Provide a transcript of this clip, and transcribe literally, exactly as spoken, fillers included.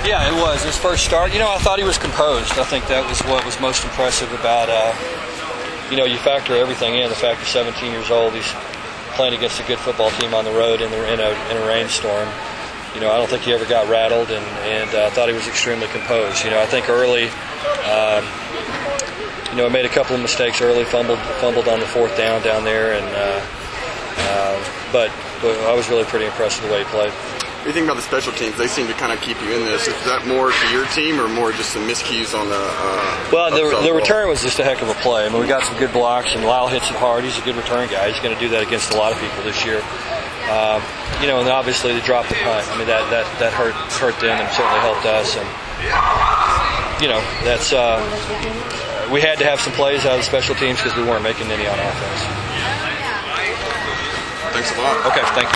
Yeah, it was his first start. You know, I thought he was composed. I think that was what was most impressive about. Uh, you know, you factor everything in. The fact he's seventeen years old. He's playing against a good football team on the road in, the, in, a, in a rainstorm. You know, I don't think he ever got rattled, and and uh, thought he was extremely composed. You know, I think early. Um, You know, he made a couple of mistakes early, fumbled fumbled on the fourth down down there, and uh, uh, but, but I was really pretty impressed with the way he played. What do you think about the special teams? They seem to kind of keep you in this. Is that more to your team or more just some miscues on the uh, Well, the, the return was just a heck of a play. I mean, we got some good blocks, and Lyle hits it hard. He's a good return guy. He's going to do that against a lot of people this year. Um, you know, and obviously they dropped the punt. I mean, that, that, that hurt hurt them and certainly helped us. And, you know, that's... Uh, we had to have some plays out of the special teams because we weren't making any on offense. Thanks a lot. Okay, thank you.